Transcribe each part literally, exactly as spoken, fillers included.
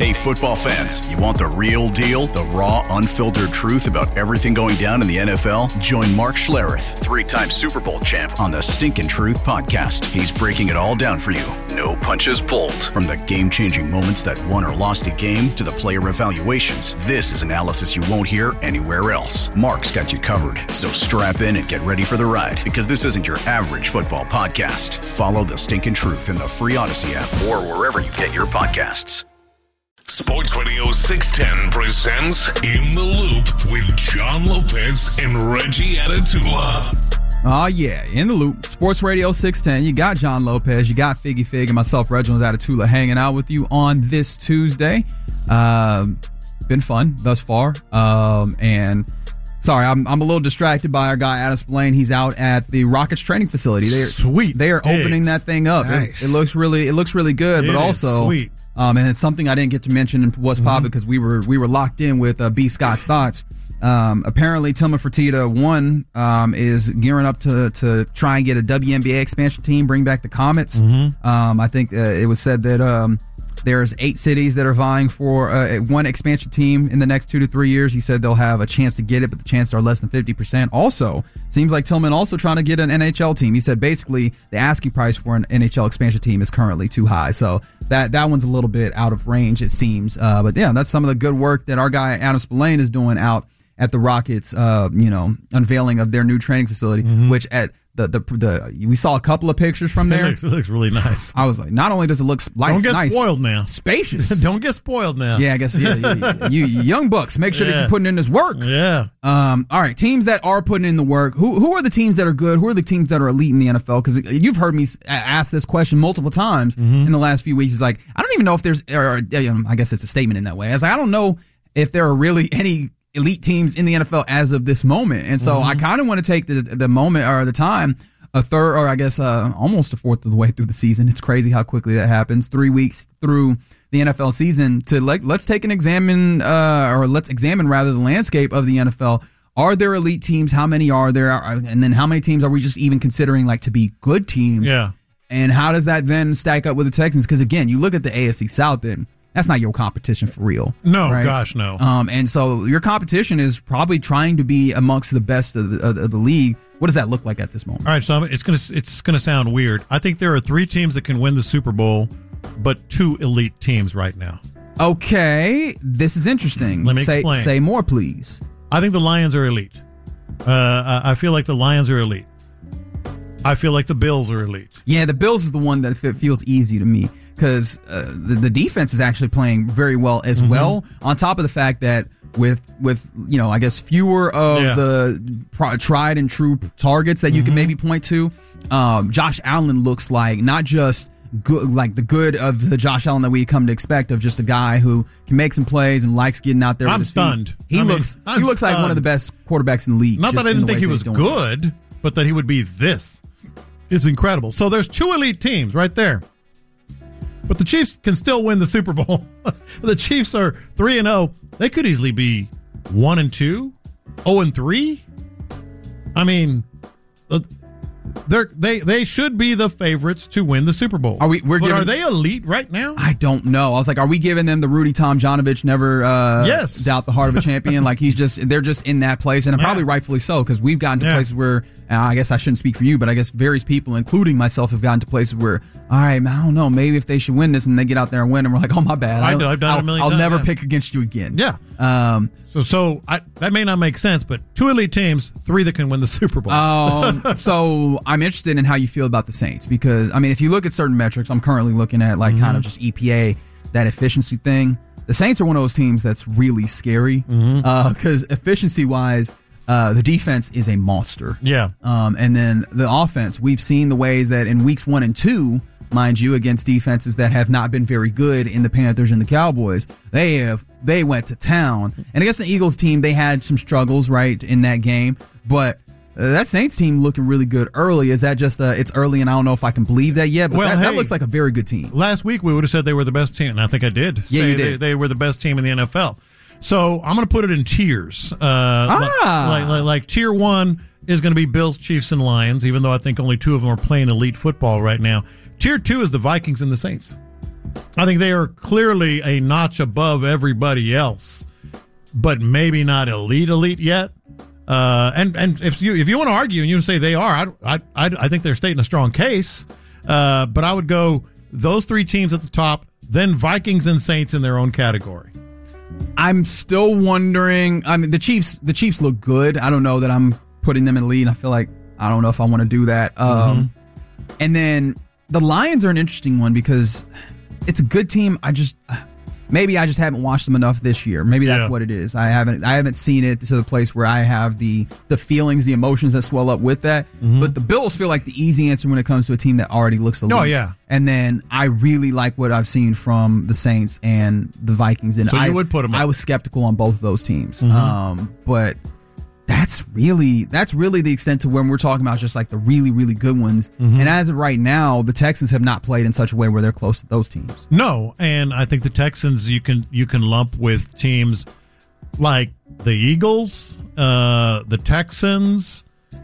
Hey, football fans, you want the real deal? The raw, unfiltered truth about everything going down in the N F L? Join Mark Schlereth, three-time Super Bowl champ, on the Stinkin' Truth podcast. He's breaking it all down for you. No punches pulled. From the game-changing moments that won or lost a game to the player evaluations, this is analysis you won't hear anywhere else. Mark's got you covered, so strap in and get ready for the ride, because this isn't your average football podcast. Follow the Stinkin' Truth in the free Odyssey app or wherever you get your podcasts. Sports Radio six ten presents In the Loop with John Lopez and Reggie Atatula. Oh, yeah, In the Loop. Sports Radio six ten. You got John Lopez, you got Figgy Fig, and myself, Reginald Atatula, hanging out with you on this Tuesday. Uh, been fun thus far. Um, and sorry, I'm I'm a little distracted by our guy, Adam Spillane. He's out at the Rockets training facility. They're, Sweet. They are pigs. opening that thing up. Nice. It, it looks really it looks really good, It but is also sweet. Um, and it's something I didn't get to mention in What's Pop because we were we were locked in with uh, B. Scott's thoughts. Um, apparently, Tillman Fertitta one um, is gearing up to to try and get a W N B A expansion team, bring back the Comets. Mm-hmm. Um, I think uh, it was said that um, there's eight cities that are vying for uh, one expansion team in the next two to three years. He said they'll have a chance to get it, but the chances are less than fifty percent. Also, seems like Tillman also trying to get an N H L team. He said basically the asking price for an N H L expansion team is currently too high. So that that one's a little bit out of range, it seems. Uh, but yeah, that's some of the good work that our guy Adam Spillane is doing out at the Rockets, uh, you know, unveiling of their new training facility, mm-hmm. which at the, the the we saw a couple of pictures from there. It looks, it looks really nice. I was like, not only does it look nice, don't get nice, spoiled now. Spacious. Don't get spoiled now. Yeah, I guess yeah, yeah, you, you young bucks, make sure Yeah. that you're putting in this work. Yeah. Um. All right, teams that are putting in the work. Who who are the teams that are good? Who are the teams that are elite in the N F L? Because you've heard me ask this question multiple times mm-hmm. in the last few weeks. It's like I don't even know if there's, or, you know, I guess it's a statement in that way. I was like, I don't know if there are really any elite teams in the N F L as of this moment. And so mm-hmm. I kind of want to take the the moment or the time, a third or I guess uh, almost a fourth of the way through the season. It's crazy how quickly that happens. Three weeks through the N F L season to like, let's take an examine uh, or let's examine rather the landscape of the N F L. Are there elite teams? How many are there? And then how many teams are we just even considering like to be good teams? Yeah. And how does that then stack up with the Texans? Because again, you look at the A F C South then. That's not your competition for real. No, right? gosh, no. Um, and so your competition is probably trying to be amongst the best of the, of the league. What does that look like at this moment? All right, so it's gonna it's gonna sound weird. I think there are three teams that can win the Super Bowl, but two elite teams right now. Okay, this is interesting. Let me say, explain. Say more, please. I think the Lions are elite. Uh, I feel like the Lions are elite. I feel like the Bills are elite. Yeah, the Bills is the one that feels easy to me because uh, the, the defense is actually playing very well as mm-hmm. well. On top of the fact that with with you know I guess fewer of yeah. the pro- tried and true targets that you mm-hmm. can maybe point to, um, Josh Allen looks like not just good like the good of the Josh Allen that we come to expect of just a guy who can make some plays and likes getting out there. I'm with his stunned. Feet. He I mean, looks I'm he looks stunned. like one of the best quarterbacks in the league. Not that I didn't think he was good, it. but that he would be this. It's incredible. So there's two elite teams right there. But the Chiefs can still win the Super Bowl. The Chiefs are three and oh. They could easily be one and two, oh and three. I mean, they're, they they should be the favorites to win the Super Bowl. Are we? We're but giving, are they elite right now? I don't know. I was like, are we giving them the Rudy Tomjanovich never uh, yes. doubt the heart of a champion? Like he's just they're just in that place, and Yeah. probably rightfully so because we've gotten to Yeah. places where and I guess I shouldn't speak for you, but I guess various people, including myself, have gotten to places where all right, man, I don't know, maybe if they should win this, and they get out there and win, and we're like, oh my bad, I know, I've done it I'll, a million I'll times, never yeah. pick against you again. Yeah. Um. So so I, that may not make sense, but two elite teams, three that can win the Super Bowl. Um, so I'm interested in how you feel about the Saints because I mean, if you look at certain metrics, I'm currently looking at like mm-hmm. kind of just E P A, that efficiency thing. The Saints are one of those teams that's really scary because mm-hmm. uh, efficiency wise, uh, the defense is a monster. Yeah. Um, and then the offense, we've seen the ways that in weeks one and two, mind you, against defenses that have not been very good in the Panthers and the Cowboys, they have they went to town. And against the Eagles team, they had some struggles right in that game, but. Uh, that Saints team looking really good early. Is that just uh, it's early and I don't know if I can believe that yet, but well, that, hey, that looks like a very good team. Last week we would have said they were the best team, and I think I did. Yeah, say you did. They, they were the best team in the N F L. So I'm going to put it in tiers. Uh, ah. like, like, like tier one is going to be Bills, Chiefs, and Lions, even though I think only two of them are playing elite football right now. Tier two is the Vikings and the Saints. I think they are clearly a notch above everybody else, but maybe not elite, elite yet. Uh, and and if you if you want to argue and you say they are, I I I think they're stating a strong case. Uh, but I would go those three teams at the top, then Vikings and Saints in their own category. I'm still wondering. I mean, the Chiefs. The Chiefs look good. I don't know that I'm putting them in the lead. I feel like I don't know if I want to do that. Um, mm-hmm. And then the Lions are an interesting one because it's a good team. I just maybe I just haven't watched them enough this year. Maybe that's yeah. what it is. I haven't I haven't seen it to the place where I have the the feelings, the emotions that swell up with that. Mm-hmm. But the Bills feel like the easy answer when it comes to a team that already looks elite. Oh yeah. And then I really like what I've seen from the Saints and the Vikings. And so you I would put them up. I was skeptical on both of those teams. Mm-hmm. Um, but that's really that's really the extent to when we're talking about just like the really, really good ones. Mm-hmm. And as of right now, the Texans have not played in such a way where they're close to those teams. No, and I think the Texans you can you can lump with teams like the Eagles, uh, the Texans,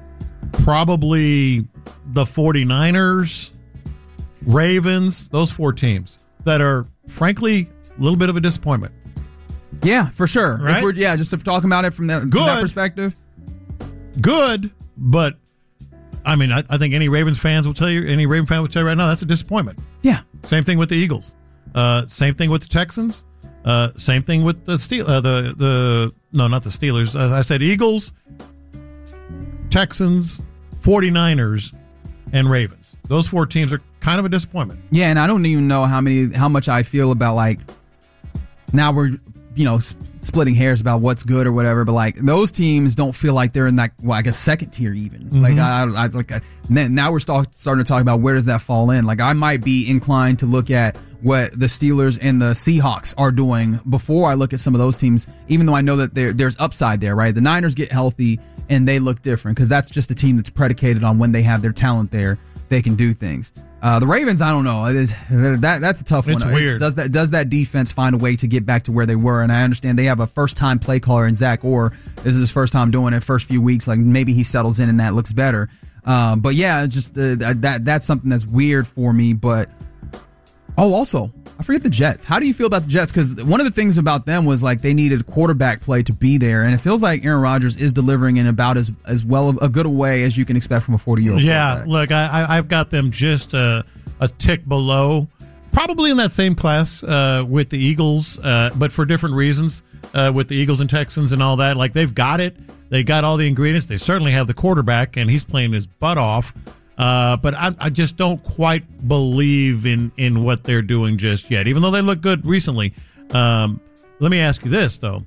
probably the 49ers, Ravens, those four teams that are, frankly, a little bit of a disappointment. Yeah, for sure. Right? If we're, yeah, just if talking about it from that, from that perspective. Good, but I mean, I, I think any Ravens fans will tell you, any Raven fan will tell you right now, that's a disappointment. Yeah. Same thing with the Eagles. Uh, same thing with the Texans. Uh, same thing with the Steel. Uh, the the no, not the Steelers. As I said, Eagles, Texans, 49ers, and Ravens. Those four teams are kind of a disappointment. Yeah, and I don't even know how many, how much I feel about like. Now we're, you know, splitting hairs about what's good or whatever, but like those teams don't feel like they're in that, well, I guess second tier even. Mm-hmm. Like I, I like I, now we're start, starting to talk about where does that fall in. Like I might be inclined to look at what the Steelers and the Seahawks are doing before I look at some of those teams, even though I know that there there's upside there, right? The Niners get healthy and they look different because that's just a team that's predicated on when they have their talent there, they can do things. Uh, the Ravens, I don't know. It is, that that's a tough it's one. It's weird. Does that does that defense find a way to get back to where they were? And I understand they have a first time play caller in Zach Orr. This is his first time doing it. First few weeks, like maybe he settles in and that looks better. Um, but yeah, just uh, that that's something that's weird for me. But oh, also. I forget the Jets. How do you feel about the Jets? Because one of the things about them was like they needed quarterback play to be there, and it feels like Aaron Rodgers is delivering in about as as well a good a way as you can expect from a forty-year-old Yeah, look, I, I've got them just a, a tick below, probably in that same class uh, with the Eagles, uh, but for different reasons uh, with the Eagles and Texans and all that. Like they've got it. They got all the ingredients. They certainly have the quarterback, and he's playing his butt off. Uh, but I, I just don't quite believe in, in what they're doing just yet, even though they look good recently. Um, let me ask you this, though.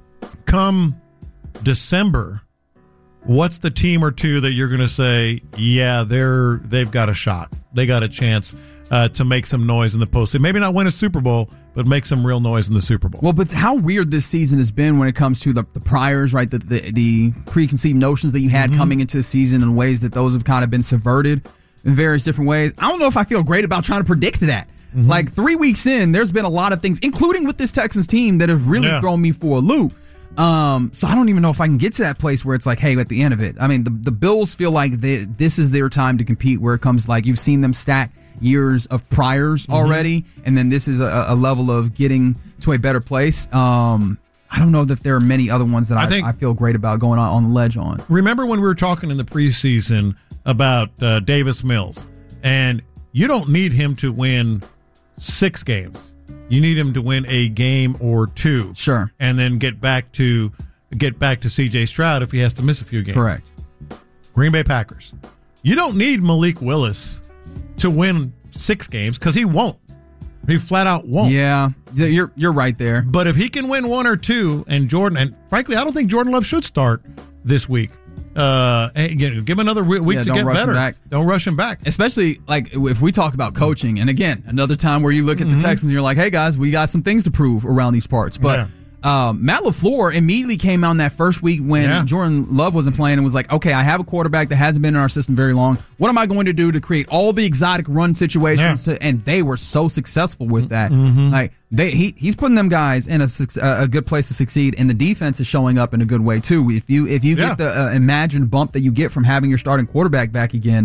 Come December, what's the team or two that you're going to say, yeah, they're they've got a shot. They got a chance uh, to make some noise in the postseason. Maybe not win a Super Bowl, but make some real noise in the Super Bowl. Well, but how weird this season has been when it comes to the, the priors, right? The, the the preconceived notions that you had mm-hmm. coming into the season and ways that those have kind of been subverted in various different ways. I don't know if I feel great about trying to predict that. Mm-hmm. Like three weeks in, there's been a lot of things, including with this Texans team, that have really yeah. thrown me for a loop. Um, so I don't even know if I can get to that place where it's like, hey, at the end of it, I mean, the, the Bills feel like they, this is their time to compete where it comes like you've seen them stack years of priors mm-hmm. already. And then this is a, a level of getting to a better place. Um, I don't know that there are many other ones that I, I, think, I feel great about going on, on the ledge on. Remember when we were talking in the preseason about uh, Davis Mills, and you don't need him to win six games. You need him to win a game or two. Sure. And then get back to get back to C J Stroud if he has to miss a few games. Correct. Green Bay Packers. You don't need Malik Willis to win six games because he won't. He flat out won't. Yeah, you're you're right there. But if he can win one or two, and Jordan, and frankly, I don't think Jordan Love should start this week. Uh, give him another week yeah, to get better. Back. Don't rush him back. Especially like if we talk about coaching, and again, another time where you look at the mm-hmm. Texans and you're like, hey guys, we got some things to prove around these parts. But yeah. um, Matt LaFleur immediately came out in that first week when yeah. Jordan Love wasn't playing and was like, okay, I have a quarterback that hasn't been in our system very long. What am I going to do to create all the exotic run situations? Yeah. To, and they were so successful with that. Mm-hmm. Like they, he, he's putting them guys in a, a good place to succeed, and the defense is showing up in a good way too. If you if you yeah. get the uh, imagined bump that you get from having your starting quarterback back again,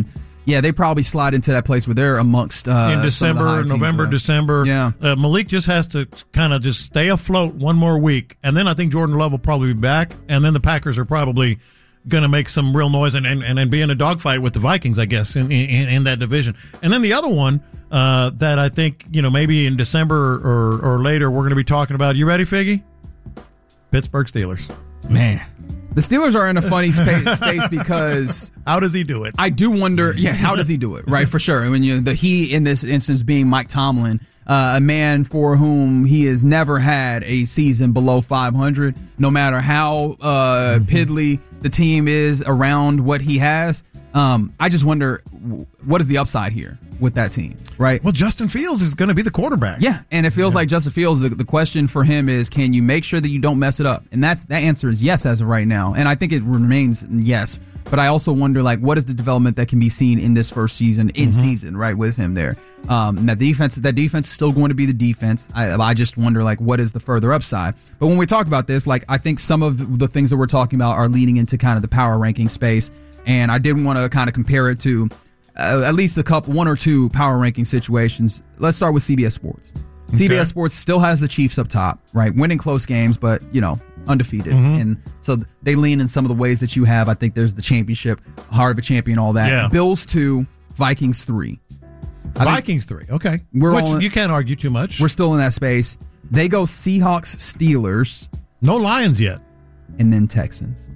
Yeah, they probably slide into that place where they're amongst uh, in December, November, teams, December. Yeah, uh, Malik just has to kind of just stay afloat one more week, and then I think Jordan Love will probably be back, and then the Packers are probably going to make some real noise and, and, and be in a dogfight with the Vikings, I guess, in, in, in that division. And then the other one uh, that I think, you know, maybe in December or, or later we're going to be talking about. You ready, Figgy? Pittsburgh Steelers. Man. The Steelers are in a funny space, space because how does he do it? I do wonder, yeah, how does he do it, right? For sure. I mean, you know, the he in this instance being Mike Tomlin, uh, a man for whom he has never had a season below five hundred, no matter how uh, mm-hmm. piddly the team is around what he has. Um, I just wonder, what is the upside here with that team, right? Well, Justin Fields is going to be the quarterback. Yeah, and it feels yeah. like Justin Fields, the, the question for him is, can you make sure that you don't mess it up? And that's that answer is yes as of right now, and I think it remains yes. But I also wonder, like, what is the development that can be seen in this first season, in mm-hmm. season, right, with him there? Um, that defense, that defense is still going to be the defense. I, I just wonder, like, what is the further upside? But when we talk about this, like, I think some of the things that we're talking about are leading into kind of the power ranking space. And I did want to kind of compare it to uh, at least a couple, one or two power ranking situations. Let's start with C B S Sports. Okay. C B S Sports still has the Chiefs up top, right? Winning close games, but, you know, undefeated. Mm-hmm. And so they lean in some of the ways that you have. I think there's the championship, heart of a champion, all that. Yeah. Bills two, Vikings three. I Vikings three, okay. We're Which all in, you can't argue too much. We're still in that space. They go Seahawks, Steelers. No Lions yet. And then Texans.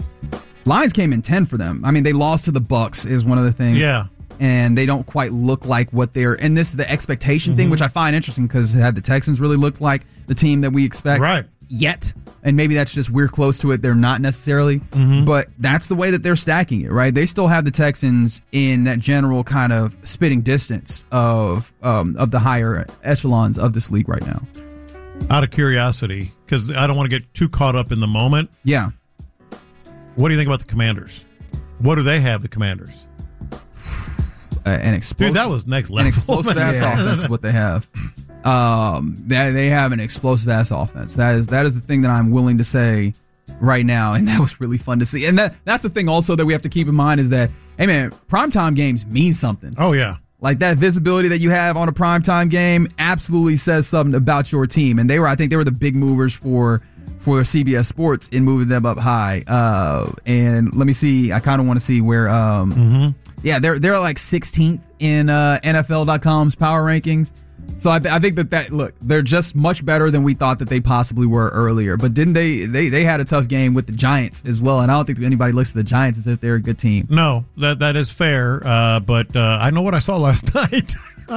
Lions came in ten for them. I mean, they lost to the Bucks is one of the things. Yeah. And they don't quite look like what they're, and this is the expectation mm-hmm. thing, which I find interesting because had the Texans really looked like the team that we expect right. yet? And maybe that's just we're close to it. They're not necessarily, mm-hmm. but that's the way that they're stacking it, right? They still have the Texans in that general kind of spitting distance of um, of the higher echelons of this league right now. Out of curiosity, because I don't want to get too caught up in the moment. Yeah. What do you think about the Commanders? What do they have, the Commanders? Uh, an explosive, Dude, that was next level. An explosive ass yeah. offense is what they have. Um, they, they have an explosive ass offense. That is that is the thing that I'm willing to say right now, and that was really fun to see. And that that's the thing also that we have to keep in mind is that, hey man, primetime games mean something. Oh yeah. Like that visibility that you have on a primetime game absolutely says something about your team. And they were, I think they were the big movers for for C B S Sports in moving them up high. Uh, and let me see, I kind of want to see where, um, mm-hmm. yeah, they're they're like sixteenth in uh, N F L dot com's power rankings. So I, th- I think that that look, they're just much better than we thought that they possibly were earlier. But didn't they? They they had a tough game with the Giants as well, and I don't think anybody looks at the Giants as if they're a good team. No, that that is fair. Uh, but uh, I know what I saw last night.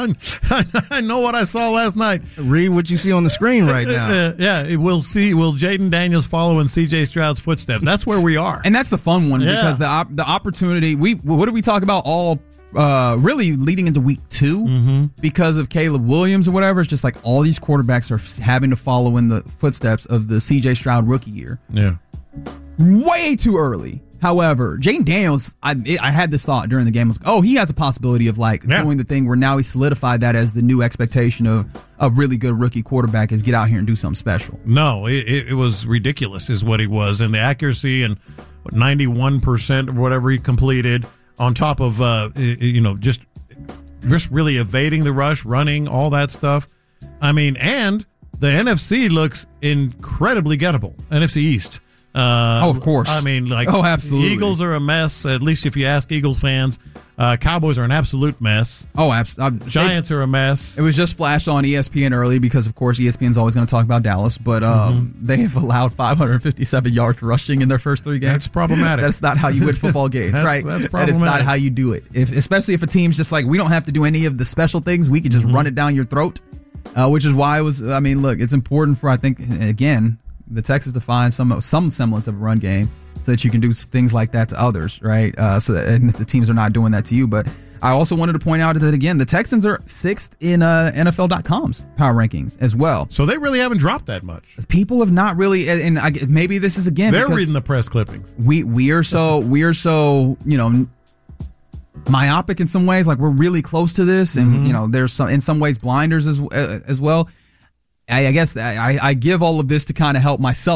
I know what I saw last night. Read what you see on the screen right now. Uh, yeah, we'll see. Will Jaden Daniels follow in C J Stroud's footsteps? That's where we are, and that's the fun one yeah. because the op- the opportunity. We what did we talk about all? Uh, really leading into week two mm-hmm. because of Caleb Williams or whatever. It's just like all these quarterbacks are having to follow in the footsteps of the C J Stroud rookie year. Yeah. Way too early. However, Jaden Daniels, I I had this thought during the game. I was like, oh, he has a possibility of like yeah. doing the thing where now he solidified that as the new expectation of a really good rookie quarterback is get out here and do something special. No, it, it was ridiculous is what he was. And the accuracy and what, ninety-one percent or whatever he completed. On top of, uh, you know, just just really evading the rush, running, all that stuff. I mean, and the N F C looks incredibly gettable. N F C East. Uh, oh, of course. I mean, like, oh, absolutely. Eagles are a mess, at least if you ask Eagles fans. Uh, Cowboys are an absolute mess. Oh, absolutely. Giants are a mess. It was just flashed on E S P N early because, of course, E S P N's always going to talk about Dallas, but um, mm-hmm. they've allowed five hundred fifty-seven yards rushing in their first three games. That's problematic. That's not how you win football games, that's, right? That's problematic. That is not how you do it. If, especially if a team's just like, we don't have to do any of the special things. We can just mm-hmm. run it down your throat, uh, which is why it was, I mean, look, it's important for, I think, again, the Texans to find some some semblance of a run game so that you can do things like that to others, right? Uh, so that and the teams are not doing that to you. But I also wanted to point out that, again, the Texans are sixth in uh, N F L dot com's power rankings as well. So they really haven't dropped that much. People have not really, and I, maybe this is, again, they're reading the press clippings. We we are so, we are so, you know, myopic in some ways. Like, we're really close to this, and, mm-hmm. you know, there's some, in some ways, blinders as, uh, as well. I, I guess I, I give all of this to kind of help myself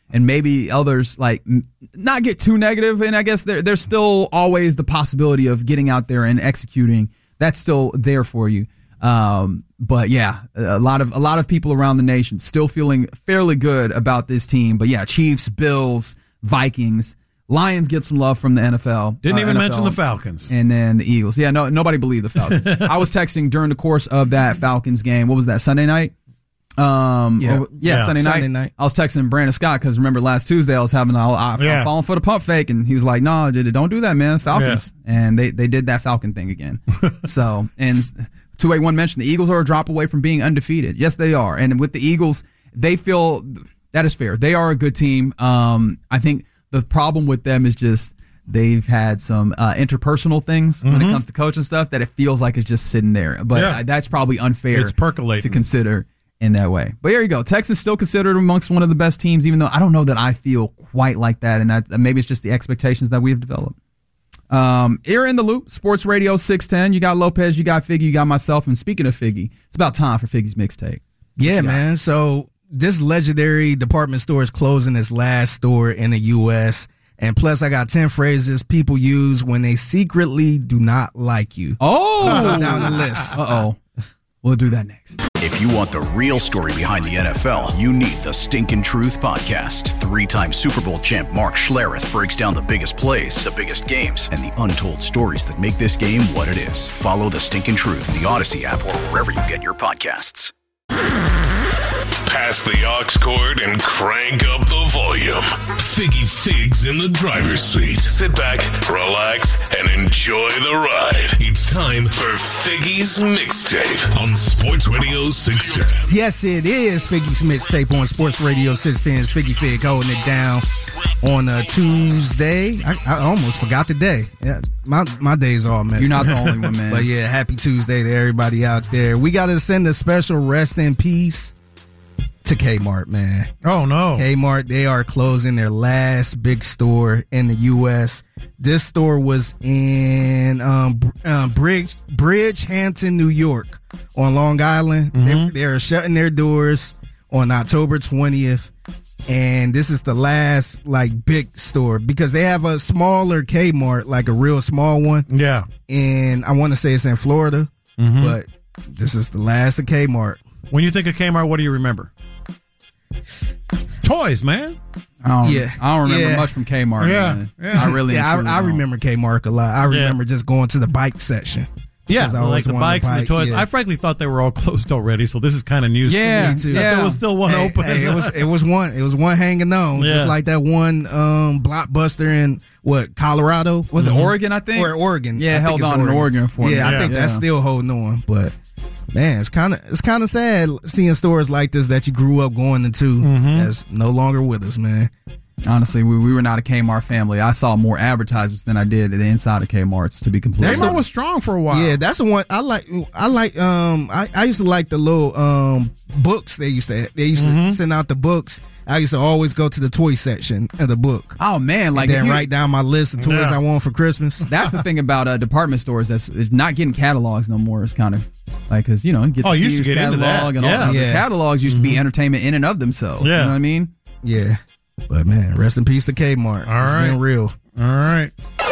and maybe others like n- not get too negative. And I guess there, there's still always the possibility of getting out there and executing. That's still there for you. Um, but yeah, a lot of a lot of people around the nation still feeling fairly good about this team. But yeah, Chiefs, Bills, Vikings, Lions get some love from the N F L. Didn't uh, even N F L, mention the Falcons. and then the Eagles. Yeah, no, nobody believed the Falcons. I was texting during the course of that Falcons game. What was that, Sunday night? Um, Yeah. or- yeah, Yeah. Sunday, night. Sunday night. I was texting Brandon Scott because remember last Tuesday I was having a, I, I'm Yeah. falling for the pump fake, and he was like, "No, don't do that, man, Falcons." And they they did that Falcon thing again. So and two eighty-one mentioned the Eagles are a drop away from being undefeated. Yes, they are, and with the Eagles, they feel that is fair. They are a good team. Um, I think the problem with them is just they've had some uh, interpersonal things when it comes to coaching stuff that it feels like it's just sitting there. But Yeah. uh, that's probably unfair. It's percolating. To consider in that way. But here you go. Texas still considered amongst one of the best teams, even though I don't know that I feel quite like that. And that, maybe it's just the expectations that we've developed. Um, here in the loop, Sports Radio six ten. You got Lopez, you got Figgy, you got myself. And speaking of Figgy, it's about time for Figgy's mixtape. Yeah, man. So this legendary department store is closing its last store in the U S And plus, I got ten phrases people use when they secretly do not like you. Oh, Down the list. Uh oh. We'll do that next. If you want the real story behind the N F L, you need the Stinkin' Truth Podcast. Three-time Super Bowl champ Mark Schlereth breaks down the biggest plays, the biggest games, and the untold stories that make this game what it is. Follow the Stinkin' Truth in the Odyssey app or wherever you get your podcasts. Pass the aux cord and crank up the volume. Figgy Figs in the driver's seat. Sit back, relax, and enjoy the ride. It's time for Figgy's Mixtape on Sports Radio six ten. Yes, it is Figgy's Mixtape on Sports Radio six ten. It's Figgy Fig holding it down on a Tuesday. I, I almost forgot the day. Yeah, my my day's all messed You're not up. the only one, man. But yeah, happy Tuesday to everybody out there. We got to send a special rest in peace to Kmart, man. Oh, no. Kmart, they are closing their last big store in the U S. This store was in um, Br- um, Bridge, Bridgehampton, New York on Long Island. Mm-hmm. They, they're shutting their doors on October twentieth. And this is the last like big store because they have a smaller Kmart, like a real small one. Yeah. And I want to say it's in Florida, Mm-hmm. but this is the last of Kmart. When you think of Kmart, what do you remember? Toys, man. I don't, Yeah. I don't remember Yeah. much from Kmart. Yeah. Man. Yeah. I really Yeah, truly I, I don't. remember Kmart a lot. I remember just going to the bike section. Yeah, 'Cause I like always the wanted a bikes and the bike, toys. yeah. I frankly thought they were all closed already, so this is kind of news Yeah, to me. too. That yeah. there was still one Hey, open. hey, it was it was one it was one hanging on, Yeah. just like that one um, Blockbuster in what Colorado Was it Oregon, I think? or Oregon? Yeah, I think held it's on in Oregon for a Yeah, I minute. think Yeah. that's still holding on. But man, it's kind of it's kind of sad seeing stores like this that you grew up going into that's no longer with us, man. Honestly, we, we were not a Kmart family. I saw more advertisements than I did the inside of Kmart's, to be completely Kmart was strong for a while. Yeah, that's the one I like. I like. Um, I, I used to like the little um books they used to. They used to send out the books. I used to always go to the toy section of the book. Oh, man. Like, and if then you, write down my list of toys Yeah. I want for Christmas. that's the thing about uh, department stores that's it's not getting catalogs no more. It's kind of like, because, you know, you get Oh, the you used to Sears get into catalog that. and all Yeah. that. The Yeah. catalogs used to be entertainment in and of themselves. Yeah. You know what I mean? Yeah, but man, rest in peace to Kmart. All It's right. been real. All right.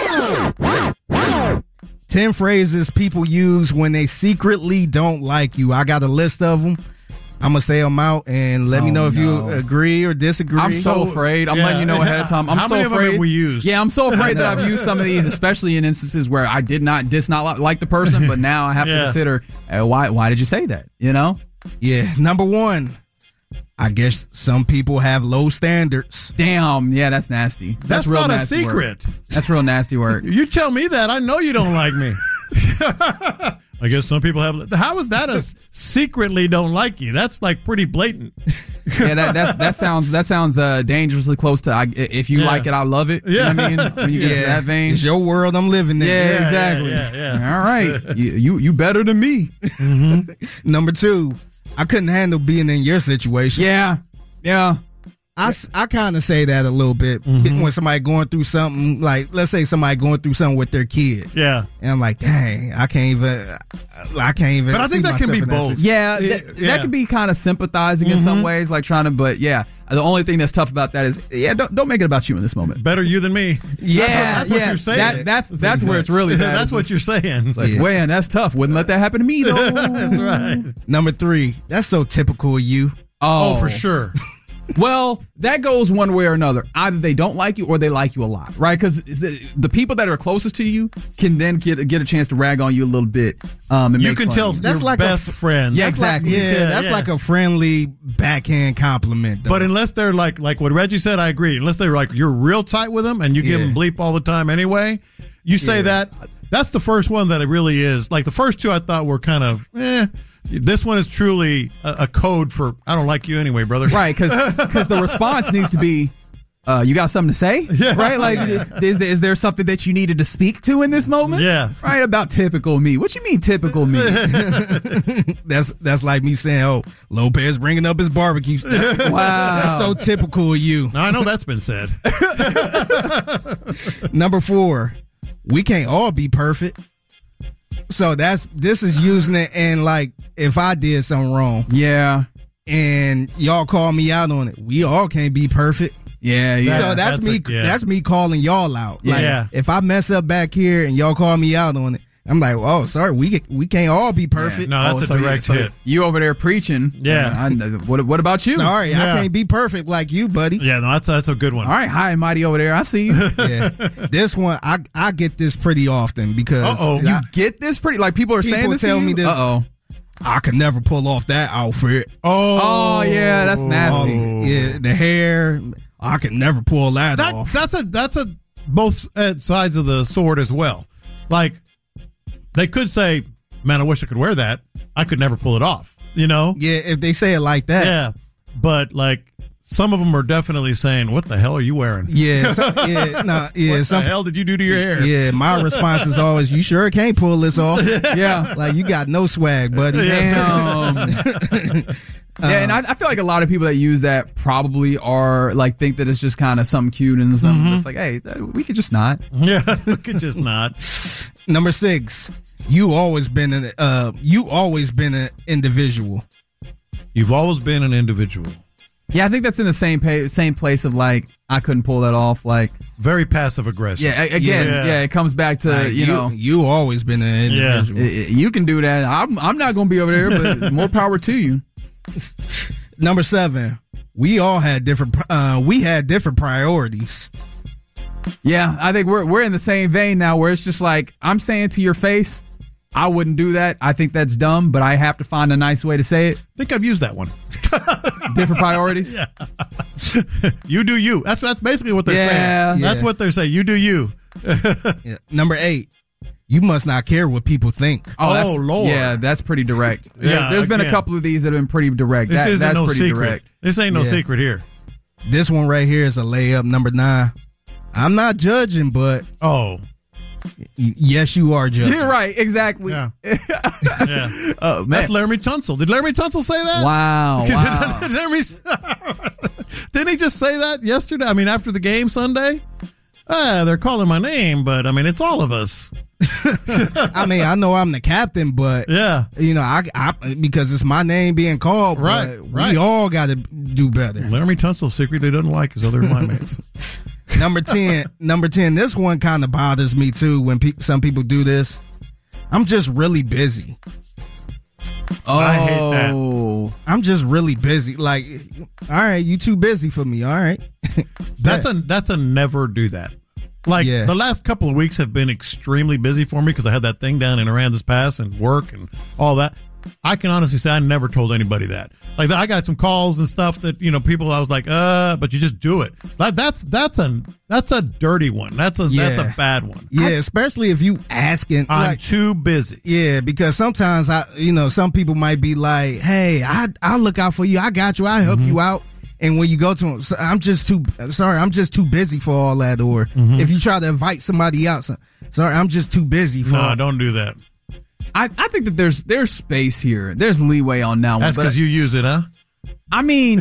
Ten phrases people use when they secretly don't like you. I got a list of them. I'm gonna say them out and let me Oh, know if no. you agree or disagree. I'm so afraid. I'm yeah. letting you know ahead of time. I'm How so many of them afraid. have we used? Yeah, I'm so afraid that I've used some of these, especially in instances where I did not dis not like the person, but now I have to Yeah. consider uh, why why did you say that? You know? Yeah, number one. I guess some people have low standards. Damn, yeah, that's nasty. That's, That's real not a nasty work. secret. That's real nasty work. You tell me that. I know you don't like me. I guess some people have. How is that a secretly don't like you? That's like pretty blatant. Yeah, that that's, that sounds that sounds uh, dangerously close to. I, if you Yeah. like it, I love it. You know what I mean? When you get to that vein. It's your world. I'm living in. Yeah, Yeah, exactly. yeah, yeah, All right, you, you you better than me. Number two, I couldn't handle being in your situation. Yeah, yeah. I, I kind of say that a little bit mm-hmm. when somebody going through something, like, let's say somebody going through something with their kid. Yeah. And I'm like, dang, I can't even, I can't even. But I think that can be both. Yeah, that, yeah. that can be kind of sympathizing mm-hmm. in some ways, like trying to, but yeah. The only thing that's tough about that is, yeah, don't, don't make it about you in this moment. Better you than me. Yeah, that's what yeah. you're saying. That, that's that's where it's really bad. That's what you're saying. It's like, yeah. man, that's tough. Wouldn't let that happen to me, though. That's right. Number three, that's so typical of you. Oh, oh for sure. Well, that goes one way or another. Either they don't like you or they like you a lot, right? Because the, the people that are closest to you can then get get a chance to rag on you a little bit. Um, and you make can fun tell of you. that's like best friends. Yeah, that's exactly. Like, yeah, yeah, that's yeah. like a friendly backhand compliment. Though. But unless they're like like what Reggie said, I agree. Unless they're like you're real tight with them and you give yeah. them bleep all the time anyway, you say yeah. that. That's the first one that it really is. Like the first two I thought were kind of eh. This one is truly a, a code for I don't like you anyway, brother. Right, because the response needs to be, uh, you got something to say? Yeah. Right? Like, is, there, is there something that you needed to speak to in this moment? Yeah. Right, about typical me. What you mean typical me? that's that's like me saying, oh, Lopez bringing up his barbecue. That's, wow. That's so typical of you. Now, I know that's been said. Number four, we can't all be perfect. So that's this is using it, and like if I did something wrong, yeah, and y'all call me out on it, we all can't be perfect. Yeah, yeah. So that's, that's me. a, yeah. That's me calling y'all out. Like yeah. if I mess up back here and y'all call me out on it, I'm like, oh, sorry, we we can't all be perfect. Yeah. No, that's oh, a so direct yeah, hit. So you over there preaching? Yeah. Uh, I, what What about you? Sorry, yeah. I can't be perfect like you, buddy. Yeah, no, that's that's a good one. All right, high and mighty over there. I see you. Yeah, this one I I get this pretty often because Uh-oh. You I, get this pretty like people are People saying this tell to you? me this. Uh oh. I could never pull off that outfit. Oh, Oh yeah, that's nasty. Oh, yeah, the hair. I could never pull that, that, off. that's a that's a both sides of the sword as well. Like they could say, "Man, I wish I could wear that. I could never pull it off." You know? Yeah, if they say it like that. Yeah, but like some of them are definitely saying, "What the hell are you wearing?" Yeah, so, yeah, nah, yeah. What some, the hell did you do to your hair? Yeah, my response is always, "You sure can't pull this off?" Yeah. Like you got no swag, buddy. Damn. Yeah, and I, I feel like a lot of people that use that probably are like think that it's just kind of something cute and something Mm-hmm. that's like, hey, we could just not. Yeah, we could just not. Number six, you always been an uh, you always been an individual. You've always been an individual. Yeah, I think that's in the same pay, same place of like I couldn't pull that off. Like, Very passive aggressive. yeah, a- again, yeah. Yeah. it comes back to Like, you know, you always been an Yeah. individual. i- i- you can do that. I'm I'm not going to be over there, but more power to you. Number seven, we all had different. Uh, we had different priorities. Yeah, I think we're we're in the same vein now, where it's just like I'm saying to your face, I wouldn't do that. I think that's dumb, but I have to find a nice way to say it. I think I've used that one. Different priorities. You do you. That's that's basically what they're Yeah. saying. That's Yeah. what they're saying. You do you. Yeah. Number eight, you must not care what people think. Oh, that's, Oh, Lord. Yeah, that's pretty direct. There, Yeah, there's been a again. couple of these that have been pretty direct. This That, isn't that's no pretty secret. direct. This ain't no Yeah. secret here. This one right here is a layup. Number nine, I'm not judging, but Oh. y- yes, you are judging. You're right. Exactly. Yeah. yeah. Oh man. That's Laramie Tunsil. Did Laramie Tunsil say that? Wow. Wow. Laramie, didn't he just say that yesterday? I mean, after the game Sunday? Ah, they're calling my name, but I mean, it's all of us. I mean, I know I'm the captain, but Yeah. you know, I, I because it's my name being called. Right, but right. We all got to do better. Laramie Tunsil secretly doesn't like his other line mates. Number ten, number ten. This one kind of bothers me too when pe- some people do this. I'm just really busy. Oh. I hate that. I'm just really busy. Like, all right, you too busy for me. All right. That's a that's a never do that. Like Yeah. the last couple of weeks have been extremely busy for me because I had that thing down in Aransas Pass and work and all that. I can honestly say I never told anybody that. Like I got some calls and stuff that you know people I was like, uh, but you just do it. That, that's that's a that's a dirty one. That's a that's Yeah. a bad one. Yeah, especially if you asking. I'm like, too busy. yeah, because sometimes I, you know, some people might be like, "Hey, I I'll look out for you. I got you. I help Mm-hmm. you out." And when you go to them, so I'm just too sorry. I'm just too busy for all that. Or Mm-hmm. if you try to invite somebody out, so, sorry, I'm just too busy for. No, don't do that. I, I think that there's there's space here. There's leeway on that one. That's but because you use it, huh? I mean,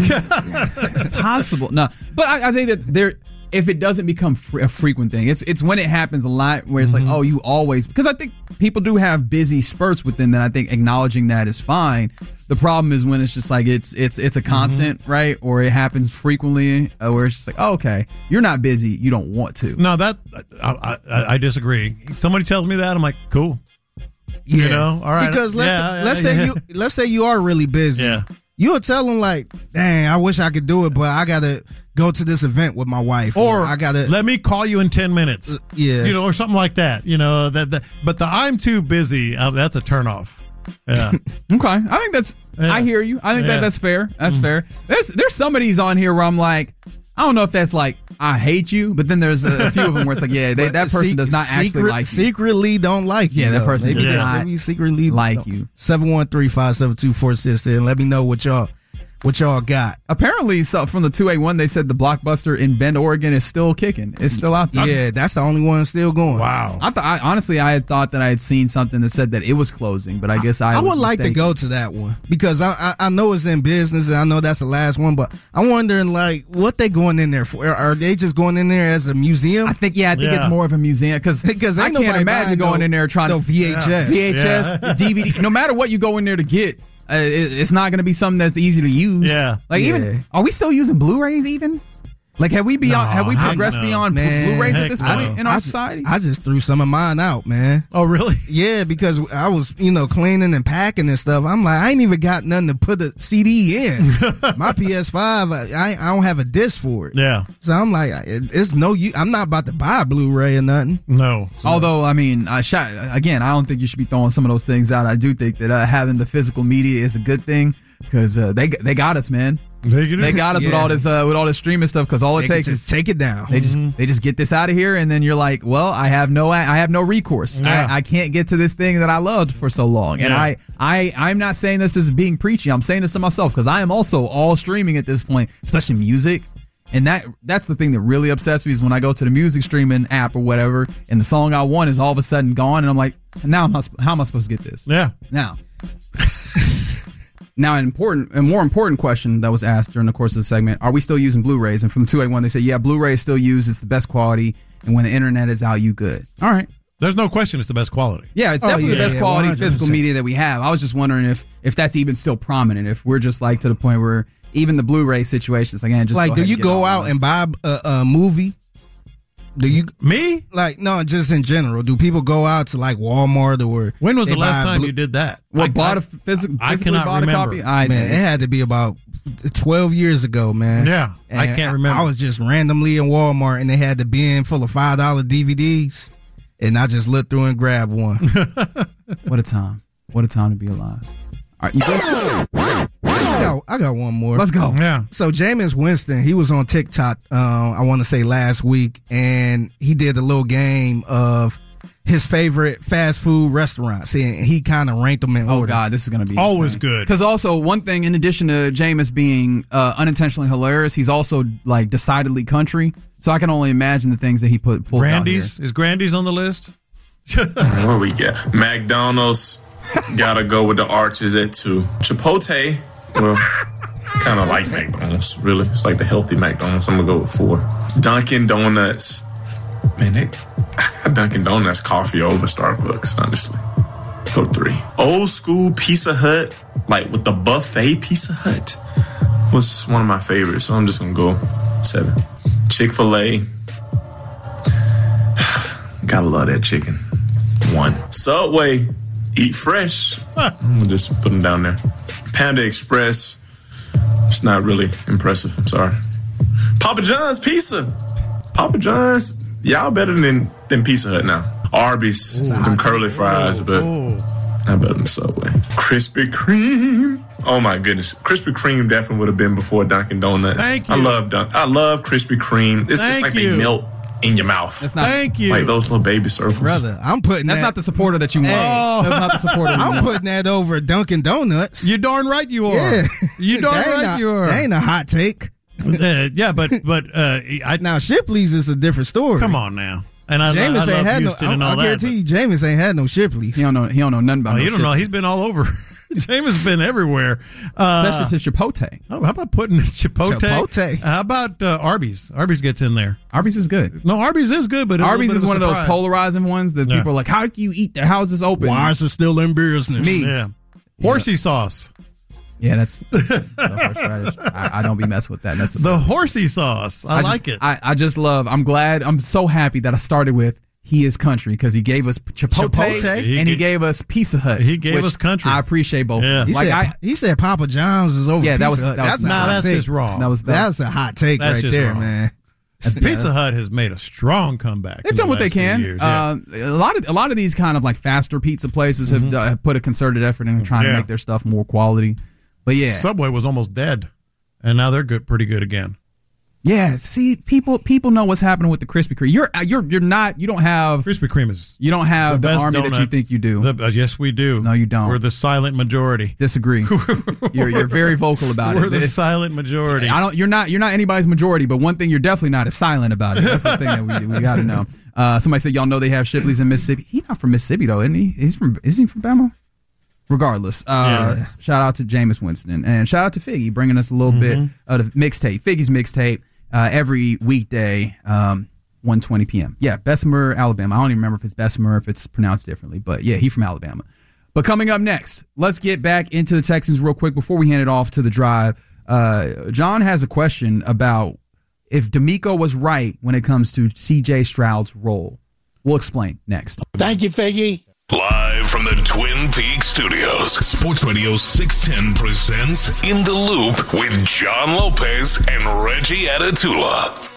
it's possible. No, but I, I think that there, if it doesn't become fr- a frequent thing, it's it's when it happens a lot where it's mm-hmm. like, oh, you always, because I think people do have busy spurts within that. I think acknowledging that is fine. The problem is when it's just like it's it's it's a constant, mm-hmm. right? Or it happens frequently, uh, where it's just like, oh, okay, you're not busy, you don't want to. No, that I, I, I disagree. If somebody tells me that, I'm like, cool. Yeah. You know, all right. Because let's yeah, let's yeah, say yeah. you let's say you are really busy. Yeah. You'll tell them like, dang, I wish I could do it, but I gotta go to this event with my wife, or, or I gotta let me call you in ten minutes. Uh, yeah, you know, or something like that. You know that. that but the I'm too busy. Uh, that's a turnoff. Yeah. Okay, I think that's. Yeah. I hear you. I think Yeah. that that's fair. That's Mm. fair. There's there's some of these on here where I'm like, I don't know if that's like I hate you, but then there's a, a few of them where it's like, yeah, they, that person Se- does not actually secret, like you. secretly don't like you. Yeah, that though. person maybe does they, not maybe secretly like don't. you. seven one three, five seven two, four six and let me know what y'all what y'all got. Apparently, so from the two eighty-one, they said the Blockbuster in Bend, Oregon is still kicking. It's still out there. Yeah, that's the only one still going. Wow. I, th- I honestly, I had thought that I had seen something that said that it was closing, but I guess I. I was would like mistaken. to go to that one because I, I I know it's in business and I know that's the last one, but I'm wondering like what they going in there for. Are, are they just going in there as a museum? I think yeah, I think Yeah. it's more of a museum because Because I ain't can't nobody imagine buying going no- in there trying no to V H S. V H S, Yeah. D V D. No matter what you go in there to get, uh, it, it's not going to be something that's easy to use. Yeah. like Yeah. even are we still using Blu-rays even? Like have we beyond? No, have we heck progressed no. beyond Man, Blu-rays at heck this no. point in our I just, society? I just threw some of mine out, man. Oh, really? Yeah, because I was, you know, cleaning and packing and stuff. I'm like, I ain't even got nothing to put a C D in. My P S five, I, I don't have a disc for it. Yeah. So I'm like, it- it's no use. I'm not about to buy a Blu-ray or nothing. No. Although, I mean, uh, shot, again, I don't think you should be throwing some of those things out. I do think that uh, having the physical media is a good thing because uh, they they got us, man. They, can do They got us with Yeah. all this uh, with all this streaming stuff because all it They can takes just is take it down. they just they just get this out of here and then you're like, well, I have no I have no recourse. Yeah. I, I can't get to this thing that I loved for so long. And Yeah. I I I'm not saying this as being preachy. I'm saying this to myself because I am also all streaming at this point, especially music. And that that's the thing that really upsets me is when I go to the music streaming app or whatever, and the song I want is all of a sudden gone, and I'm like, now am I, how am I supposed to get this? Yeah. Now, now an important, a more important question that was asked during the course of the segment: are we still using Blu-rays? And from the two eighty-one, they say, yeah, Blu-ray is still used. It's the best quality, and when the internet is out, you good. All right. There's no question it's the best quality. Yeah, it's Oh, definitely yeah, the best yeah, quality one hundred percent. physical media that we have. I was just wondering if if that's even still prominent. If we're just like to the point where even the Blu-ray situation is like, man, just like, go do ahead you and get it go all out done. and buy a, a movie? Do you Me? like no? Just in general, do people go out to like Walmart or When was they the last buy time Blu- you did that? Well, I- bought I- a physical, I physically cannot bought a remember. copy. I Man, it had to be about twelve years ago, man. Yeah, I And can't remember. I was just randomly in Walmart and they had the bin full of five dollar D V Ds, and I just looked through and grabbed one. What a time! What a time to be alive! All right, you go. I got, I got one more. Let's go. Yeah. So Jameis Winston, he was on TikTok, uh, I want to say last week, and he did a little game of his favorite fast food restaurants, and he kind of ranked them in Oh order. God, this is gonna be Always good. Because also one thing, in addition to Jameis being uh, unintentionally hilarious, he's also like decidedly country. So I can only imagine the things that he put pulls Grandy's? Is Grandy's on the list? What we got? McDonald's. Gotta go with the arches at two. Chipotle. Well, kind of like McDonald's, really. It's like the healthy McDonald's. I'm gonna go with four. Dunkin' Donuts. Man, they, I got Dunkin' Donuts coffee over Starbucks, honestly. Go three. Old school Pizza Hut, like with the buffet Pizza Hut, was one of my favorites. So I'm just gonna go seven. Chick-fil-A. Gotta love that chicken. One. Subway. Eat fresh. I'm gonna just put them down there. Panda Express. It's not really impressive. I'm sorry. Papa John's Pizza. Papa John's. Y'all better than than Pizza Hut now. Arby's. Them curly fries, but not better than Subway. Krispy Kreme. Oh my goodness. Krispy Kreme definitely would have been before Dunkin' Donuts. Thank I you. love Dunk. I love Krispy Kreme. It's, it's Thank like you. they melt in your mouth. That's not. Thank you. Like those little baby circles. Brother, I'm putting That's that, not the supporter that you want. Hey. That's not the supporter. that you I'm want. putting that over Dunkin' Donuts. You darn right you are. yeah. You darn That ain't right a- you are. That ain't a hot take. Uh, yeah, but but uh, I Now, Shipley's is a different story. come on now. And I, I, I Jameis love ain't had no. Houston I, and I all that. guarantee you, Jameis ain't had no Shipley's. He don't know. He don't know nothing about. but- Oh, no you don't know. shit. He's been all over. Jameis been everywhere. Uh, Especially since Chipotle. oh, how about putting Chipotle? Chipotle. How about uh, Arby's? Arby's gets in there. Arby's is good. No, Arby's is good, but Arby's is of one of those surprise. polarizing ones that Yeah. people are like, how do you eat there? How is this open? Why is it still in business? Me. Yeah, horsey sauce. Yeah, that's the horseradish. I, I don't be messing with that necessarily. The horsey sauce. I, I like just, it. I, I just love. I'm glad. I'm so happy that I started with He Is Country because he gave us Chipotle, Chipotle. and He he ga- gave us Pizza Hut. he gave which us country. I appreciate both. Yeah. of them. He, Like said, I, he said Papa John's is over Yeah, that Pizza was- Hut. that was- That's a nah, hot that's take. just wrong. that was that, That's a hot take That's right just there, wrong. man. that's- Pizza yeah, that's- Hut has made a strong comeback. They've in done the what they last few can. years, yeah. Uh, a lot of a lot of these kind of like faster pizza places have, uh, have put a concerted effort in trying Yeah. to make their stuff more quality. But yeah, Subway was almost dead, and now they're good, pretty good again. yeah. See, people people know what's happening with the Krispy Kreme. You're you're you're not. You don't have. Krispy Kreme is You don't have the the, best army that donut. you think you do. The, uh, yes, we do. No, you don't. We're the silent majority. Disagree. you're you're very vocal about We're it. the It's- silent majority. I don't. You're not. You're not anybody's majority. But one thing you're definitely not is silent about it. That's the thing that we we got to know. Uh, somebody said y'all know they have Shipley's in Mississippi. He's not from Mississippi though, isn't he? He's from. Is he from Bama? Regardless, uh, Yeah. shout out to Jameis Winston and shout out to Figgy bringing us a little bit of the mixtape. Figgy's mixtape uh, every weekday, um, one twenty p.m. Yeah, Bessemer, Alabama. I don't even remember if it's Bessemer or if it's pronounced differently, but yeah, he from Alabama. But coming up next, let's get back into the Texans real quick before we hand it off to the drive. Uh, John has a question about if D'Amico was right when it comes to C J Stroud's role. We'll explain next. Thank you, Figgy. Live from the Twin Peaks studios, Sports Radio six ten presents In the Loop with John Lopez and Reggie Atatula.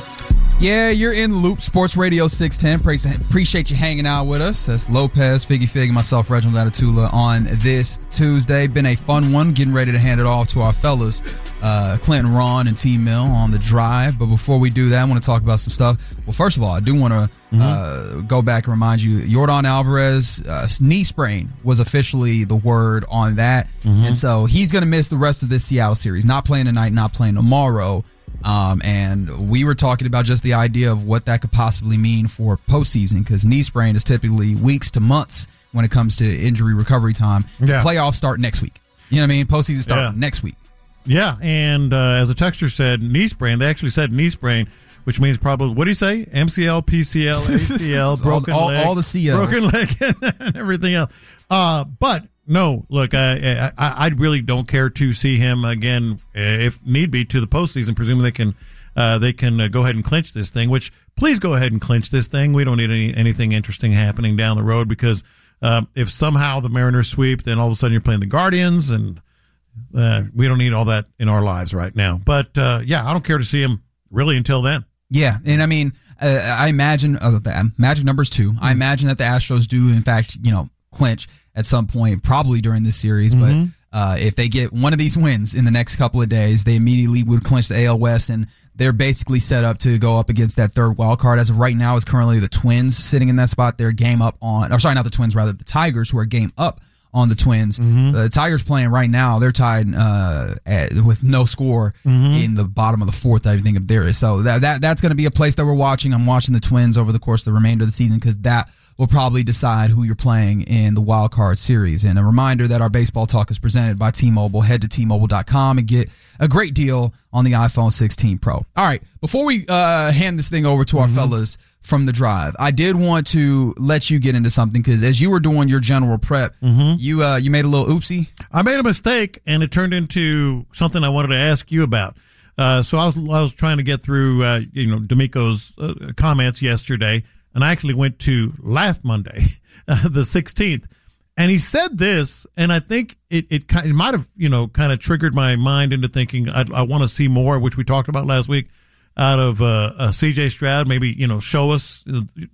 Yeah, you're in the Loop, Sports Radio six ten. Appreciate you hanging out with us. That's Lopez, Figgy Fig, and myself, Reginald Atatula, on this Tuesday. Been a fun one, getting ready to hand it off to our fellas, uh, Clinton, Ron, and T-Mill on the drive. But before we do that, I want to talk about some stuff. Well, first of all, I do want to mm-hmm. uh, go back and remind you, Yordan Alvarez, uh, knee sprain was officially the word on that. Mm-hmm. And so he's going to miss the rest of this Seattle series. Not playing tonight, not playing tomorrow. Um, and we were talking about just the idea of what that could possibly mean for postseason, because knee sprain is typically weeks to months when it comes to injury recovery time. Yeah. Playoffs start next week. You know what I mean? Postseason start Yeah. next week. Yeah, and uh, as a texter said, knee sprain. They actually said knee sprain, which means probably, what do you say? M C L, P C L, A C L, broken all, leg. all the C Ls. Broken leg and everything else. Uh, but, no, look, I, I I really don't care to see him again, if need be, to the postseason. Presumably they can uh, they can uh, go ahead and clinch this thing, which please go ahead and clinch this thing. We don't need any anything interesting happening down the road, because uh, if somehow the Mariners sweep, then all of a sudden you're playing the Guardians, and uh, we don't need all that in our lives right now. But, uh, yeah, I don't care to see him really until then. Yeah, and I mean, uh, I imagine uh, the magic numbers too. I imagine that the Astros do, in fact, you know, clinch at some point, probably during this series. Mm-hmm. But uh, if they get one of these wins in the next couple of days, they immediately would clinch the A L West, and they're basically set up to go up against that third wild card. As of right now, is currently the Twins sitting in that spot. They're game up on, or sorry, not the Twins, rather the Tigers, who are game up on the Twins. Mm-hmm. The Tigers playing right now, they're tied uh, at, with no score mm-hmm. in the bottom of the fourth, I think, if there is. So that, that that's going to be a place that we're watching. I'm watching the Twins over the course of the remainder of the season, because that will probably decide who you're playing in the wild card series. And a reminder that our baseball talk is presented by T-Mobile. Head to T Mobile dot com and get a great deal on the iPhone sixteen Pro. All right, before we uh, hand this thing over to our mm-hmm. fellas from the drive, I did want to let you get into something, because as you were doing your general prep, mm-hmm. you uh, you made a little oopsie. I made a mistake, and it turned into something I wanted to ask you about. Uh, so I was I was trying to get through uh, you know D'Amico's uh, comments yesterday, and I actually went to last Monday, uh, the sixteenth, and he said this, and I think it it, it might have you know kind of triggered my mind into thinking I, I want to see more, which we talked about last week, out of uh, uh, C J Stroud. Maybe you know show us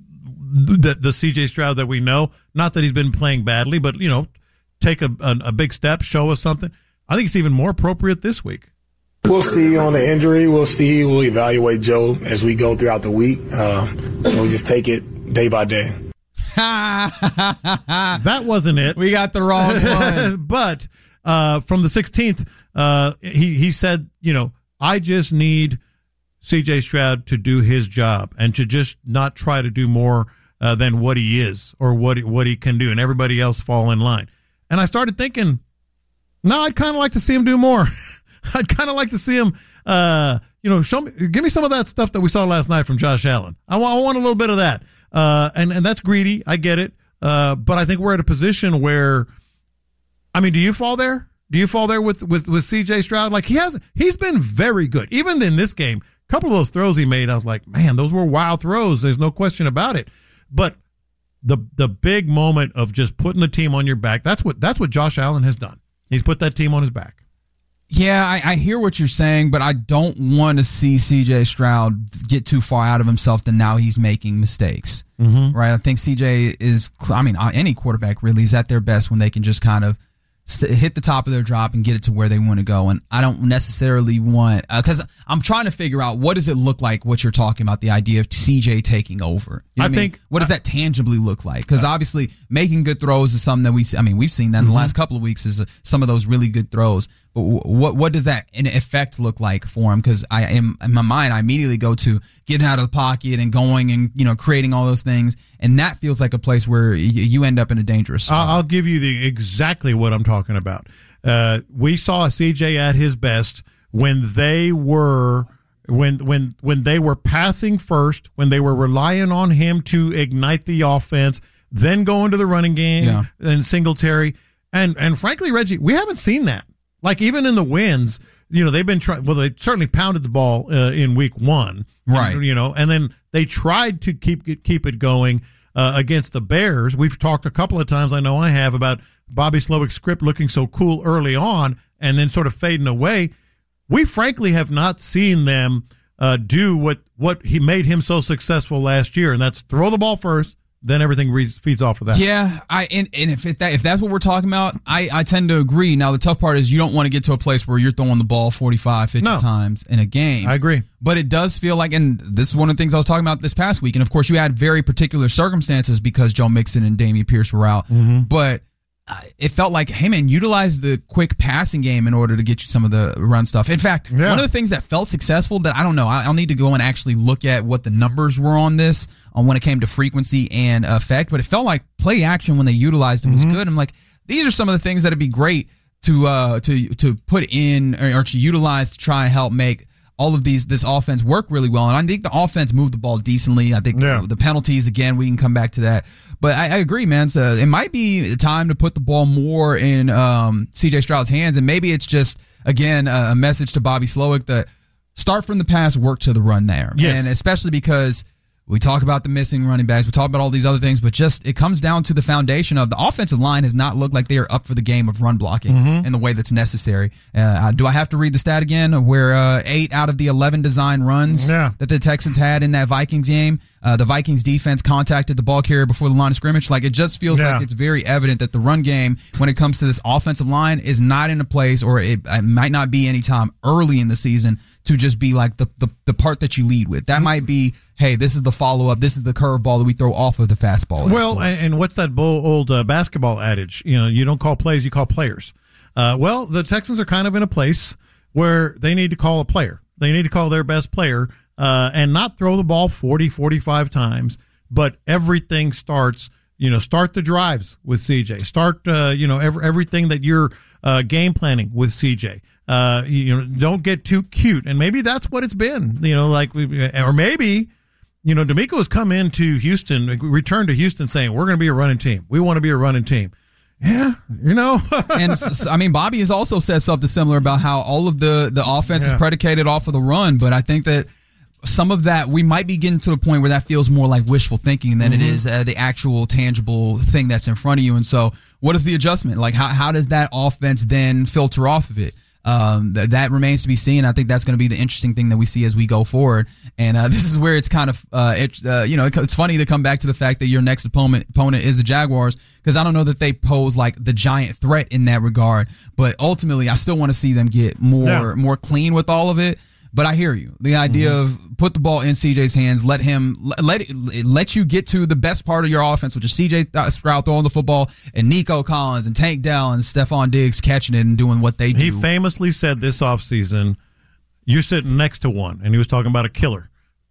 the the C J Stroud that we know. Not that he's been playing badly, but you know take a a, a big step, show us something. I think it's even more appropriate this week. We'll see on the injury. We'll see. We'll evaluate Joe as we go throughout the week. Uh, we'll just take it day by day. That wasn't it. We got the wrong one. But uh, from the sixteenth, uh, he, he said, you know, I just need C J Stroud to do his job and to just not try to do more uh, than what he is or what he, what he can do, and everybody else fall in line. And I started thinking, No, I'd kind of like to see him do more. I'd kind of like to see him, uh, you know, show me, give me some of that stuff that we saw last night from Josh Allen. I want, I want a little bit of that. Uh, and, and that's greedy. I get it. Uh, but I think we're at a position where, I mean, do you fall there? Do you fall there with, with, with C J Stroud? Like he has, he's been very good. Even in this game, a couple of those throws he made, I was like, man, those were wild throws. There's no question about it. But the, the big moment of just putting the team on your back, that's what, that's what Josh Allen has done. He's put that team on his back. Yeah, I, I hear what you're saying, but I don't want to see C J Stroud get too far out of himself that now he's making mistakes, mm-hmm. right? I think C J is, I mean, any quarterback really is at their best when they can just kind of st- hit the top of their drop and get it to where they want to go. And I don't necessarily want, because uh, I'm trying to figure out what does it look like, what you're talking about, the idea of C J taking over. You know I what think. I mean? What does I, that tangibly look like? Because uh, obviously making good throws is something that we, I mean, we've seen that in mm-hmm. the last couple of weeks is uh, some of those really good throws. But what what does that in effect look like for him? Because I am in my mind, I immediately go to getting out of the pocket and going and you know creating all those things, and that feels like a place where you, you end up in a dangerous spot. I'll give you the exactly what I'm talking about. Uh, we saw C J at his best when they were when when when they were passing first, when they were relying on him to ignite the offense, then go into the running game yeah. and Singletary, and and frankly, Reggie, we haven't seen that. Like even in the wins, you know, they've been trying. Well, they certainly pounded the ball uh, in week one, right? And, you know, and then they tried to keep keep it going uh, against the Bears. We've talked a couple of times, I know I have, about Bobby Slowick's script looking so cool early on and then sort of fading away. We frankly have not seen them uh, do what what he made him so successful last year, and that's throw the ball first. Then everything re- feeds off of that. Yeah, I and, and if it, that, if that's what we're talking about, I, I tend to agree. Now, the tough part is you don't want to get to a place where you're throwing the ball forty-five, fifty no. times in a game. I agree. But it does feel like, and this is one of the things I was talking about this past week, and of course you had very particular circumstances because Joe Mixon and Dameon Pierce were out, mm-hmm. but it felt like, hey man, utilize the quick passing game in order to get you some of the run stuff. In fact, yeah. one of the things that felt successful that I don't know, I'll need to go and actually look at what the numbers were on this on when it came to frequency and effect, but it felt like play action when they utilized it was mm-hmm. good. I'm like, these are some of the things that'd be great to uh to to put in or, or to utilize to try and help make all of these this offense work really well. And I think the offense moved the ball decently. I think yeah. the, the penalties, again, we can come back to that. But I, I agree, man. So it might be time to put the ball more in um, C J Stroud's hands. And maybe it's just, again, a, a message to Bobby Slowick that start from the pass, work to the run there. Yes. And especially because we talk about the missing running backs, we talk about all these other things, but just it comes down to the foundation of the offensive line has not looked like they are up for the game of run blocking mm-hmm. in the way that's necessary. Uh, do I have to read the stat again where uh, eight out of the eleven design runs yeah. that the Texans had in that Vikings game, uh, the Vikings defense contacted the ball carrier before the line of scrimmage? Like it just feels yeah. like it's very evident that the run game, when it comes to this offensive line, is not in a place, or it, it might not be any time early in the season to just be like the, the, the part that you lead with. That mm-hmm. might be, hey, this is the follow-up, this is the curveball that we throw off of the fastball. Well, and, and what's that old uh, basketball adage? You know, you don't call plays, you call players. Uh, well, the Texans are kind of in a place where they need to call a player. They need to call their best player uh, and not throw the ball forty, forty-five times, but everything starts, you know, start the drives with C J. Start, uh, you know, every, everything that you're uh, game planning with C J. Uh, you know, don't get too cute. And maybe that's what it's been, you know, like, we, or maybe, you know, D'Amico has come into Houston, returned to Houston saying, we're going to be a running team. We want to be a running team. Yeah, you know. And I mean, Bobby has also said something similar about how all of the, the offense yeah. is predicated off of the run. But I think that some of that, we might be getting to the point where that feels more like wishful thinking than mm-hmm. it is uh, the actual tangible thing that's in front of you. And so what is the adjustment? Like, how, how does that offense then filter off of it? Um, th- that remains to be seen. I think that's going to be the interesting thing that we see as we go forward. And uh, this is where it's kind of, uh, it, uh, you know, it, it's funny to come back to the fact that your next opponent opponent is the Jaguars, because I don't know that they pose like the giant threat in that regard. But ultimately, I still want to see them get more yeah. more clean with all of it. But I hear you. The idea mm-hmm. of put the ball in C J's hands, let him let it, let you get to the best part of your offense, which is C J Stroud throwing the football and Nico Collins and Tank Dell and Stephon Diggs catching it and doing what they do. He famously said this offseason, you're sitting next to one, and he was talking about a killer. Well,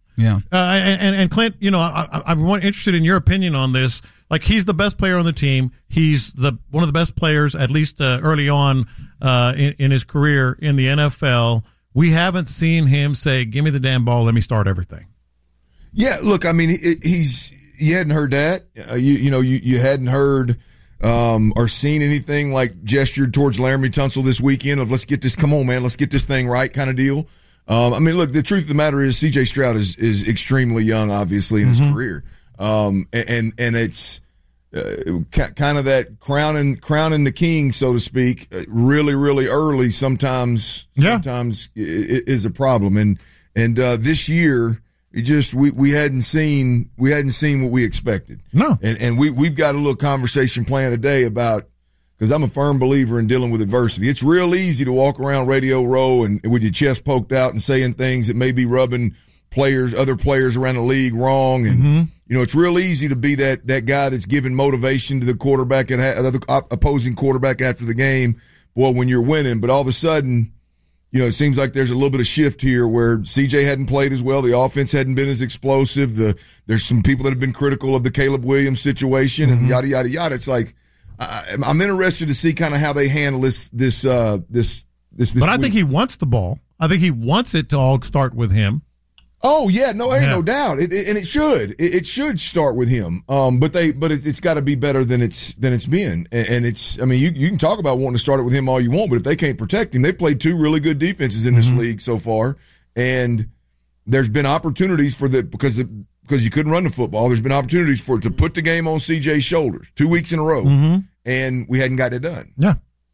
Yeah. Uh, and, and Clint, you know, I, I, I'm interested in your opinion on this. Like, he's the best player on the team. He's the one of the best players, at least uh, early on uh, in, in his career in the N F L. We haven't seen him say, give me the damn ball, let me start everything. Yeah, look, I mean, he, he's you hadn't heard that. Uh, you you know, you, you hadn't heard um, or seen anything like gestured towards Laremy Tunsil this weekend of let's get this, come on, man, let's get this thing right kind of deal. Um, I mean, look, the truth of the matter is C J Stroud is, is extremely young, obviously, in mm-hmm. his career. Um, and, and it's uh, kind of that crowning, crowning the king, so to speak, really, really early sometimes, yeah. sometimes is a problem. And, and, uh, this year, it just, we, we hadn't seen, we hadn't seen what we expected. No. And, and we, we've got a little conversation planned today about, because I'm a firm believer in dealing with adversity. It's real easy to walk around Radio Row and with your chest poked out and saying things that may be rubbing players, other players around the league wrong. And, mm-hmm. you know, it's real easy to be that that guy that's giving motivation to the quarterback and the opposing quarterback after the game. Boy, when you're winning. But all of a sudden, you know, it seems like there's a little bit of shift here where C J hadn't played as well. The offense hadn't been as explosive. The There's some people that have been critical of the Caleb Williams situation mm-hmm. and yada, yada, yada. It's like, I, I'm interested to see kind of how they handle this, this, uh, this, this, this But I week. think he wants the ball. I think he wants it to all start with him. Oh yeah, no, ain't yeah. no doubt, it, it, and it should. It, it should start with him. Um, but they, but it, it's got to be better than it's than it's been. And, and it's, I mean, you you can talk about wanting to start it with him all you want, but if they can't protect him, they've played two really good defenses in this mm-hmm. league so far, and there's been opportunities for the because it, because you couldn't run the football. There's been opportunities for to put the game on C J's shoulders two weeks in a row, mm-hmm. and we hadn't got it done. Yeah,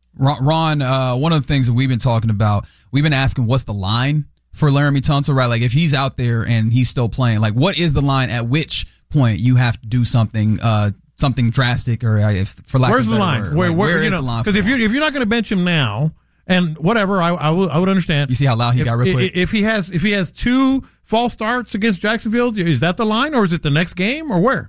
Ron, uh, one of the things that we've been talking about, we've been asking, what's the line for Laremy Tunsil, right? Like, if he's out there and he's still playing, like, what is the line at which point you have to do something, uh, something drastic, or uh, if for lack Where's of the a line? word, Where, like, where, where you is know, the line? Because if you if you're not going to bench him now, and whatever, I I would, I would understand. You see how loud he if, got real quick? If he has if he has two false starts against Jacksonville, is that the line, or is it the next game, or where?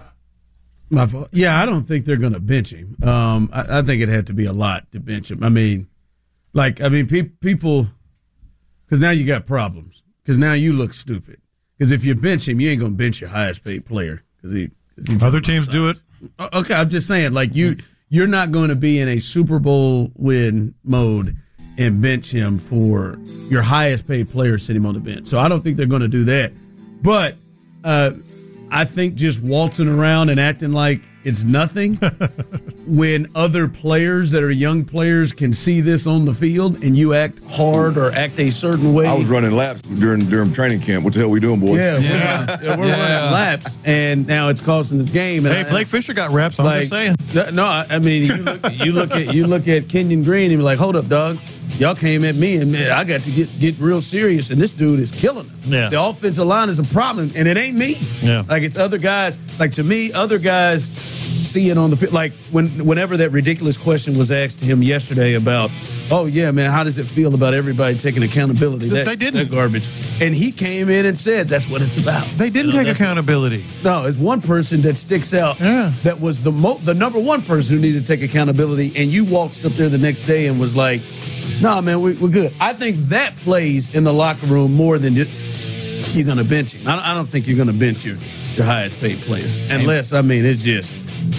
My fault. Yeah, I don't think they're going to bench him. Um, I, I think it had to be a lot to bench him. I mean, like, I mean, pe- people, because now you got problems. Because now you look stupid. Because if you bench him, you ain't going to bench your highest paid player. Because he, cause other teams do it. Okay, I'm just saying, like, you, you're not going to be in a Super Bowl win mode and bench him for your highest paid player sitting on the bench. So I don't think they're going to do that. But, uh, I think just waltzing around and acting like it's nothing when other players that are young players can see this on the field and you act hard or act a certain way. I was running laps during during training camp. What the hell we doing, boys? Yeah, Yeah. we're, we're Yeah. running laps, and now it's costing this game. And Hey, I- Blake Fisher got reps. I'm like, just saying. th- No, I I mean, you look, you look at you look at Kenyon Green and you're like, hold up, dog. Y'all came at me, and man, I got to get get real serious, and this dude is killing us. Yeah. The offensive line is a problem, and it ain't me. Yeah. Like, it's other guys. Like, to me, other guys see it on the field. Like, when whenever that ridiculous question was asked to him yesterday about, oh, yeah, man, how does it feel about everybody taking accountability? They That, didn't. That garbage. And he came in and said, that's what it's about. They didn't You know, take that- accountability. No, it's one person that sticks out. Yeah. That was the mo- the number one person who needed to take accountability, and you waltzed up there the next day and was like, "Nah, man, we, we're good." I think that plays in the locker room more than you, you're going to bench him. I don't, I don't think you're going to bench your your highest paid player, unless I mean it's just.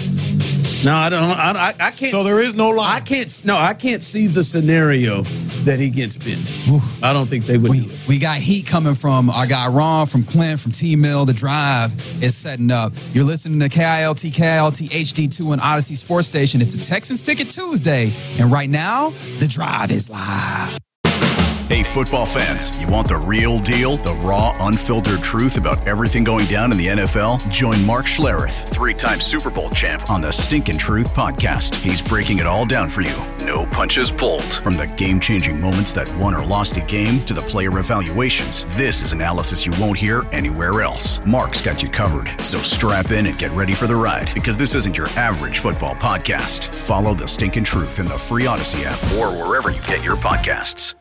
No, I don't. I, I, I can't. So there is no line. I can't. No, I can't see the scenario that he gets benched. Oof. I don't think they would. We, do it. we got heat coming from our guy Ron, from Clint, from T-Mill. The Drive is setting up. You're listening to K I L T, K I L T H D two and Odyssey Sports Station. It's a Texans Ticket Tuesday. And right now, The Drive is live. Hey, football fans, you want the real deal, the raw, unfiltered truth about everything going down in the N F L? Join Mark Schlereth, three-time Super Bowl champ, on the Stinkin' Truth podcast. He's breaking it all down for you. No punches pulled. From the game-changing moments that won or lost a game to the player evaluations, this is analysis you won't hear anywhere else. Mark's got you covered, so strap in and get ready for the ride, because this isn't your average football podcast. Follow the Stinkin' Truth in the free Odyssey app or wherever you get your podcasts.